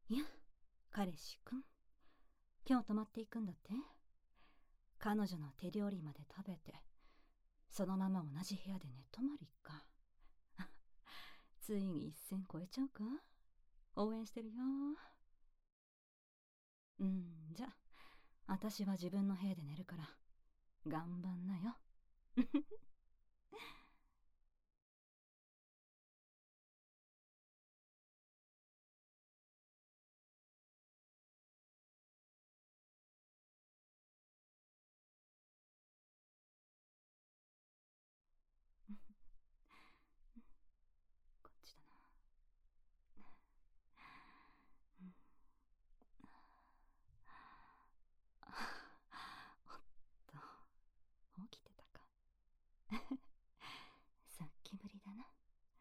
いや、彼氏くん。今日泊まっていくんだって。彼女の手料理まで食べて、そのまま同じ部屋で寝泊まりか。ついに一線越えちゃうか。応援してるよ。じゃ、私は自分の部屋で寝るから、頑張んなよ。こっちだな。おっと、起きてたか。さっきぶりだな。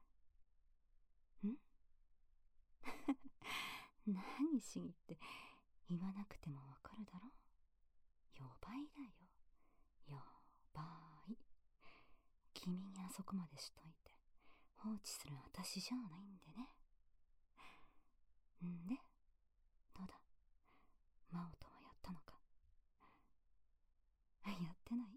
何しにって言わなくてもわかるだろ。よばいだよ。よばい。君にあそこまでしといて放置する私じゃないんでね。んで、どうだ、真央とはやったのか。やってない。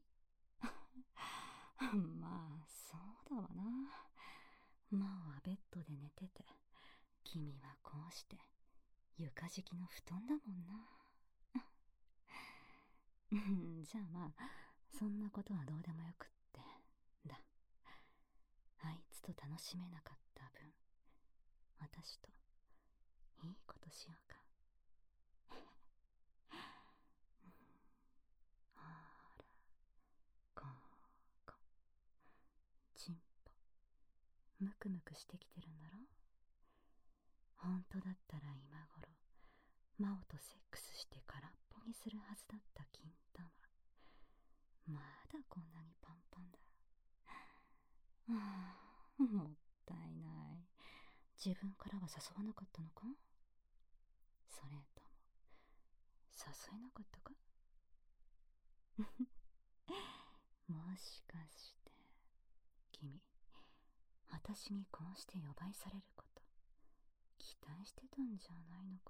まあそうだわな。真央はベッドで寝てて、君はこうして床敷きの布団だもんな。じゃあまあそんなことはどうでもよくってだ。あいつと楽しめなかった分、私といいことしようか。ほら、ここ、チンポ、ムクムクしてきてるんだろ。本当だったら今頃、真央とセックスして空っぽにするはずだった金玉。まだこんなにパンパンだ。もったいない。自分からは誘わなかったのか。それとも誘えなかったか。もしかして君、私にこうして呼ばいされること期待してたんじゃないのか。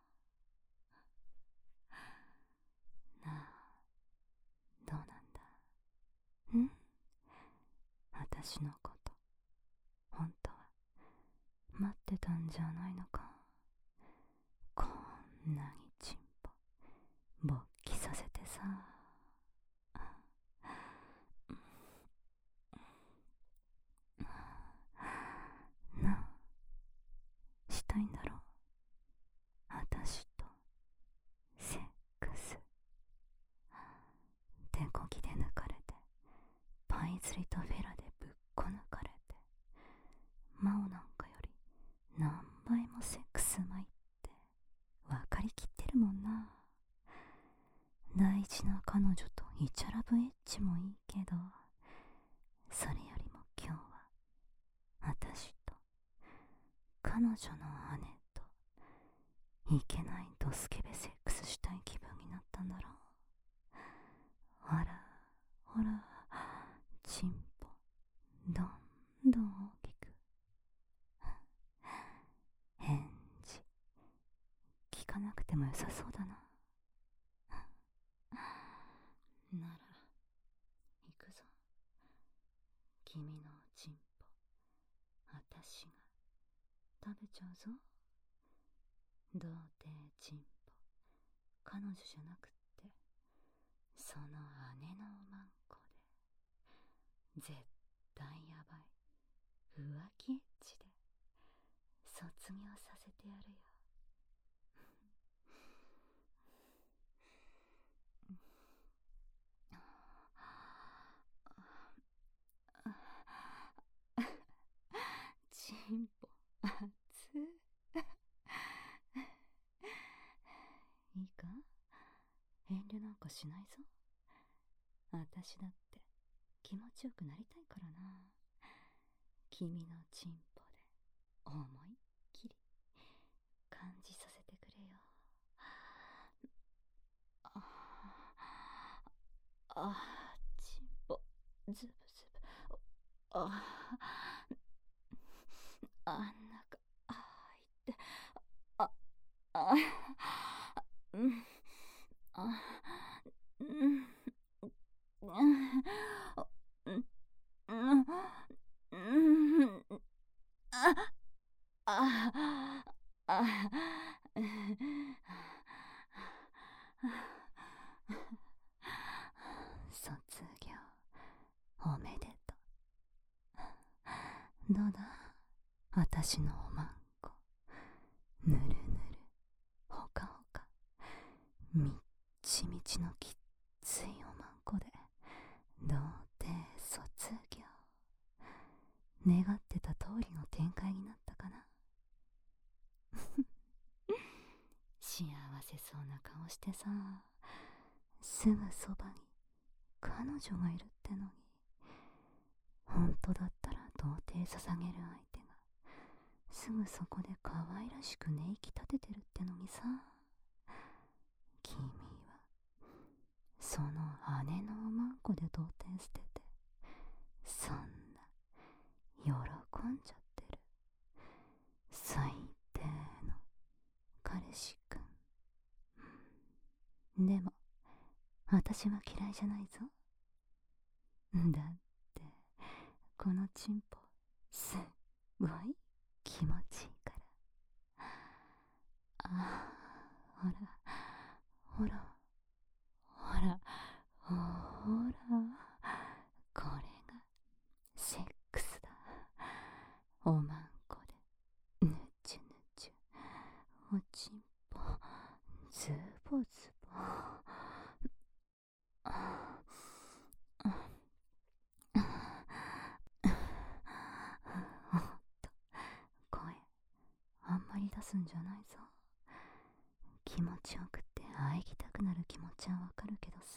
なあ、どうなんだ。私のこと本当は待ってたんじゃないのか。こんなにチンポ勃起させてさ。なあ、したいんだろ。私とセックス。手こぎで抜かれて、パイ釣りとフェラでぶっこ抜かれて、真央なんかより何倍もセックスうまいって分かりきってるもんな。大事な彼女とイチャラブエッチもいいけど、それよりも今日は私と彼女の姉といけないドスケベセックスしたい気分になったんだろう。ほらほら、チンポどんどん大きく。返事聞かなくても良さそうだな。なら行くぞ。君のチンポ私が食べちゃうぞ。童貞チンポ彼女じゃなくって、その姉のマンコで絶対やばい浮気エッチで卒業させてやるよ。チンポ熱いいか、遠慮なんかしないぞ。私だって気持ちよくなりたいからな。君のチンポで思いっきり感じさせてくれよ。チンポズブズブ。あんなか、いって、ああ、うん、あ、うん、うん、うん、うん、あ、あ、あ、卒業おめでとう。どうだ、私のおまんこ。ぬるぬる、ほかほか、みっちみちのきっついおまんこで童貞卒業。願ってた通りの展開になったかな。幸せそうな顔してさ、すぐそばに彼女がいるってのに、本当だったら童貞捧げる相手がすぐそこで可愛らしく寝息立ててるってのにさ、君はその姉のおまんこで童貞捨てて、そんな喜んじゃってる最低の彼氏くん。でも私は嫌いじゃないぞ。だってこのチンポすっごい気持ちいいから。あ、ほらほらほらほら、これがセックスだ。おまんこでぬちゅぬちゅ、おちんぽズボズボ。おっと、声あんまり出すんじゃないぞ。気持ちよくって喘ぎたくなる気持ちはわかるけどさ、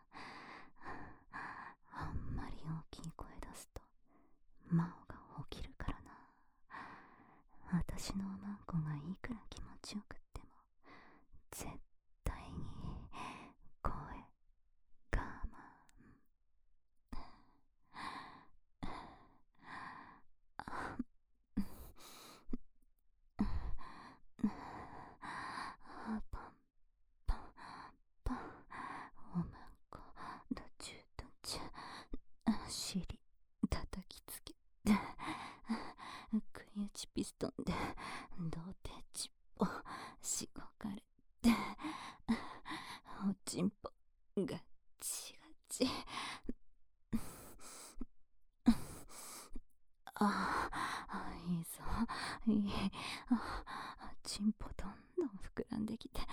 あんまり大きい声出すと真央が起きるからな。私のおまんこがいくら気持ちよくっても絶対に声我慢。パンパンパン、おまんこどちゅどちゅ、尻叩きつけて、食い打ちピストンで童貞ちっぽしごかれて、おちんぽガッチガチ。ああ、いいぞ、いい。ちんぽどんどん膨らんできて、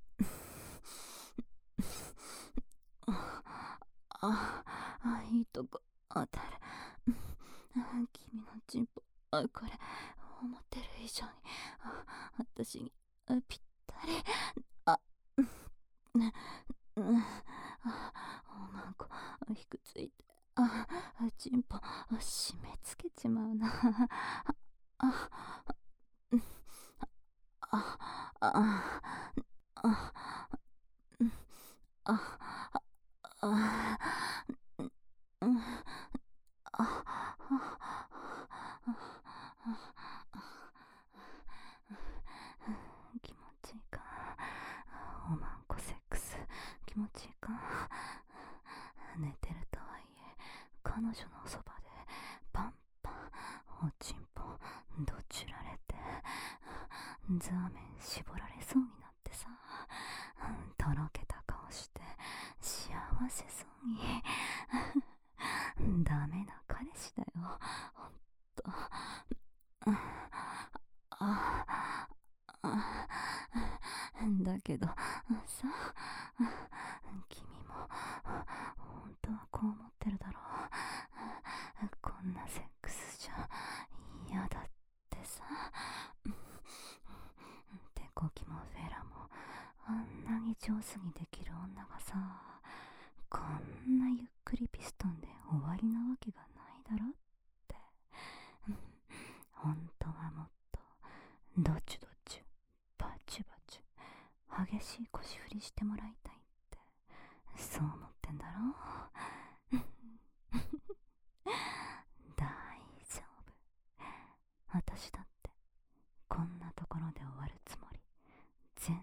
いいとこ当たる。君のちんぽ、これ思ってる以上に私にぴったり。あ、おまんこひくついて、ちんぽ締め付けちまうな。ああああ気持ちいいか。おまんこセックス気持ちいいか。寝てるとはいえ彼女のそばでパンパンおちんぽどちられて、ザーメン絞られそうになってさ、とろけた顔して幸せそうに。ダメな彼氏だよ、ほんと。だけどさ、君も本当はこう思ってるだろう。こんなセックスじゃ嫌だってさ。手こきもフェラもあんなに上手にできる女がさ、こんなゆっくりピストンで終わりなわけがないだろって。本当はもっとどちゅどちゅバチュバチュ激しい腰振りしてもらいたいって、そう思ってんだろう。大丈夫、私だってこんなところで終わるつもり全 。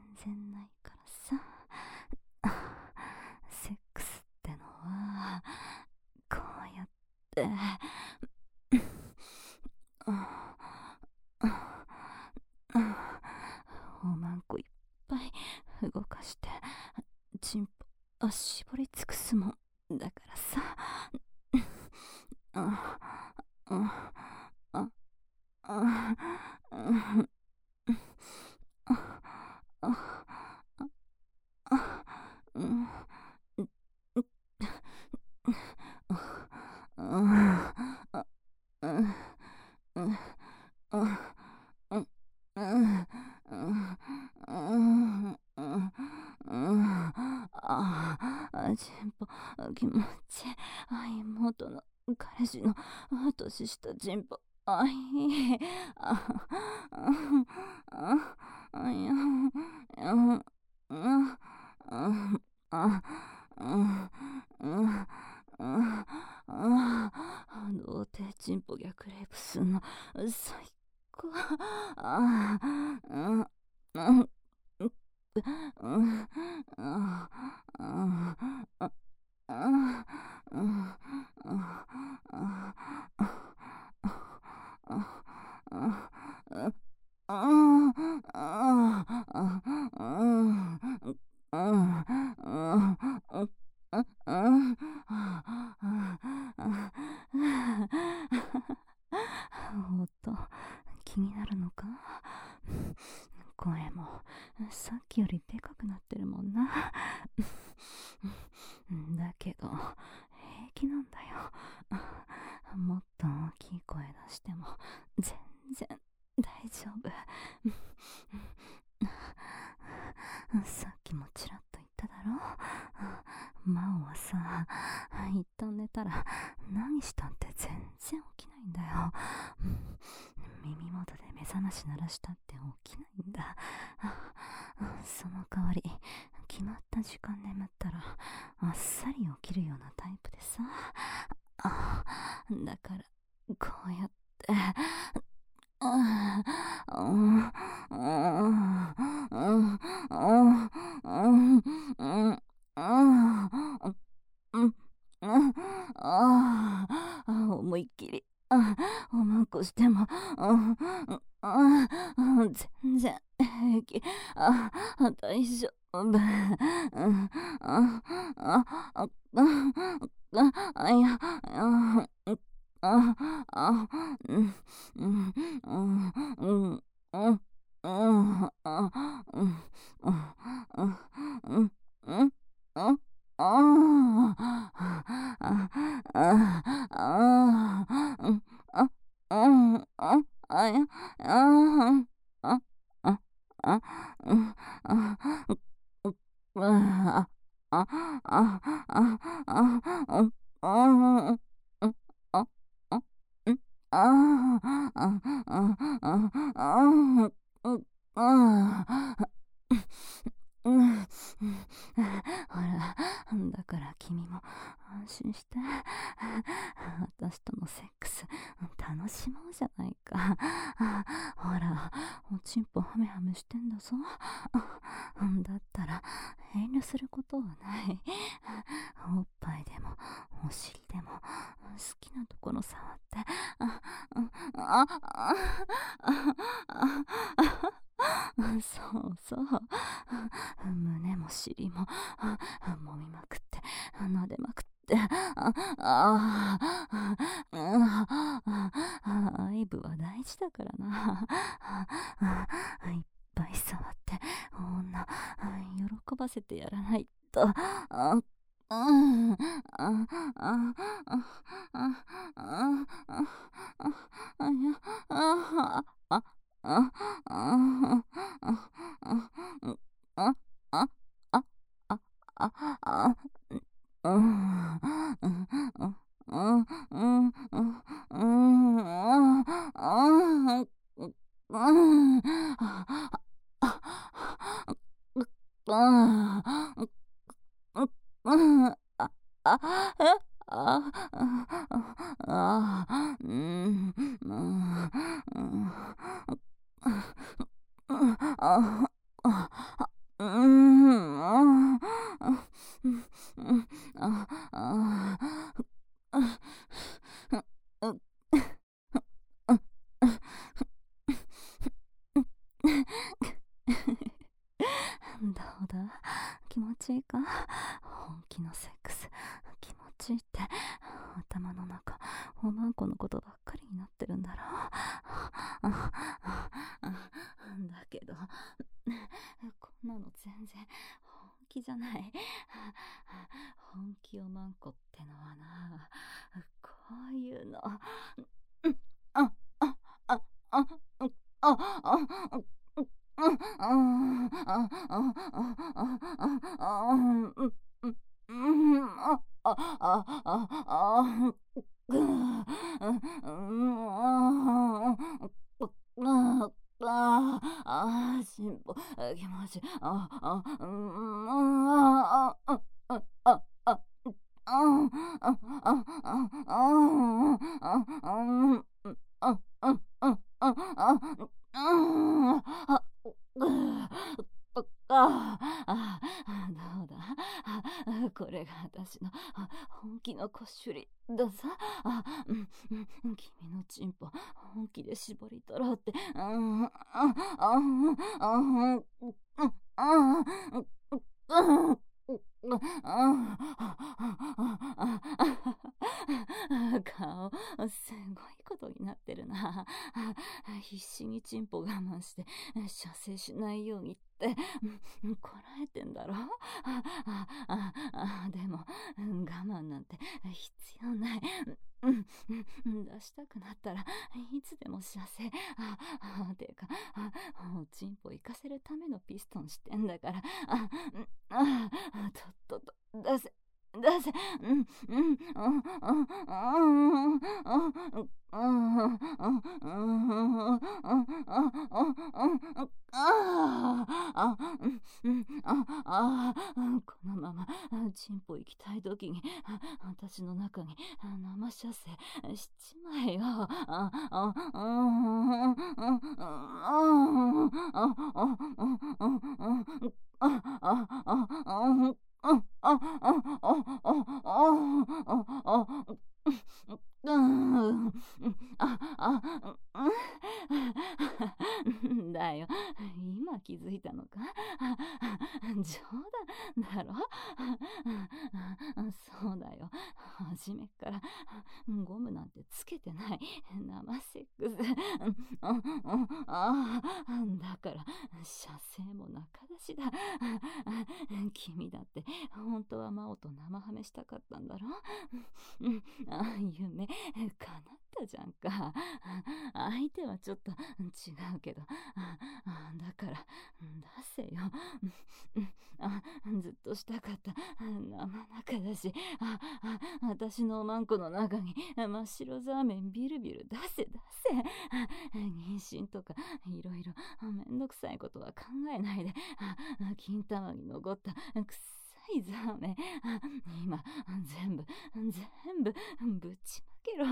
おまんこいっぱい動かしてチンポ絞り尽くすもんだからさ。チンポ気持ちいい。妹の彼氏の年下チンポいい。童貞チンポ逆レイプすんの最高。音気になるのか？声もさっきよりでかくなってるもんな。だけど平気なんだよ。もっと大きい声出しても全然大丈夫。さっきもちらっと言っただろ。真央はさ、一旦寝たら何したって全然起きないんだよ。耳元で目覚まし鳴らしたって起きないんだ。その代わり決まった時間眠ったらあっさり起きるようなタイプでさ。だからこうやって思いっきりおまんこしても全然平気。大丈夫。ほら、だから君も安心して、私とのセックス楽しもうじゃないか。ほら、おちんぽハメハメしてんだぞ。だったら遠慮することはない。おっぱいでもお尻でも好きなところ触って。そうそう、胸も尻も揉みまくって撫でまくって、愛部は大事だからな。いっぱい触って女喜ばせてやらないと。 どうだ、気持ちいいか？本気のセックス気持ちいいって頭の中おまんこのことばっかりになってるんだろう。だけどこんなの全然本気じゃない。本気おまんこってのはな、こういうの。あああああああ進歩気持ちどうだ、これが私の本気のコシュリだぞ。君のチンポ本気で絞り取ろうって。顔すごいことになってるな。必死にチンポ我慢して射精しないようにってこらえてんだろ。でも我慢なんて必要ない。出したくなったらいつでも射精。てかチンポ行かせるためのピストンしてんだから。とっとと出せ出せ。このままチンポ行きたい時に私の中に生射精しちまえよ。だよ、今気づいたのか？冗談だろ？そうだよ、初めっからゴムなんてつけてない生セックス。だから射精も仲出しだ。君だって本当は真央と生ハメしたかったんだろ？夢叶ったじゃんか。相手はちょっと違うけど、だから出せよ。ずっとしたかった生中だし、私のおまんこの中に真っ白ザーメンビルビル出せ。妊娠とかいろいろめんどくさいことは考えないで、金玉に残ったくさいザーメン今全部ぶちまけろ。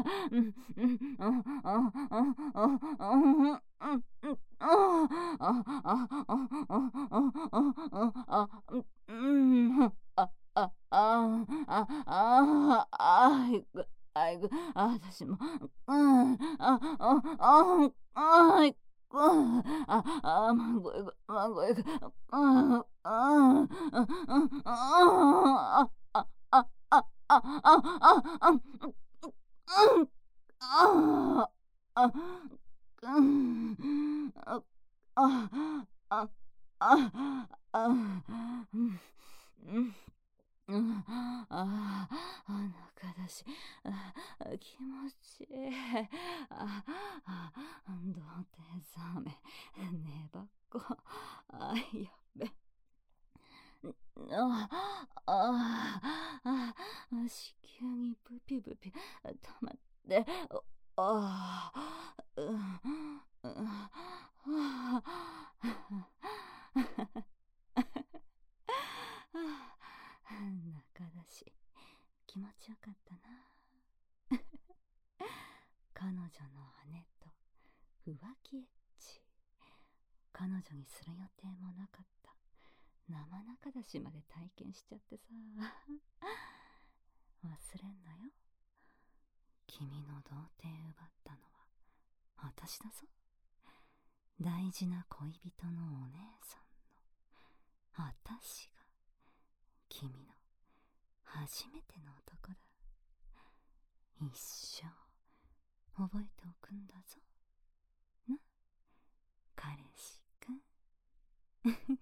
私も、まごえが、中だし、気持ちいい。童貞ザメ、ねばっこ。やっべ。子宮にブピブピ溜まって、中だし気持ちよかったな。彼女の姉と浮気エッチ。彼女にする予定もなかった生中だしまで体験しちゃってさ。忘れんなよ、君の童貞奪ったのは私だぞ。 大事な恋人のお姉さんのあたしが君の初めての男だ。一生覚えておくんだぞな、彼氏くん。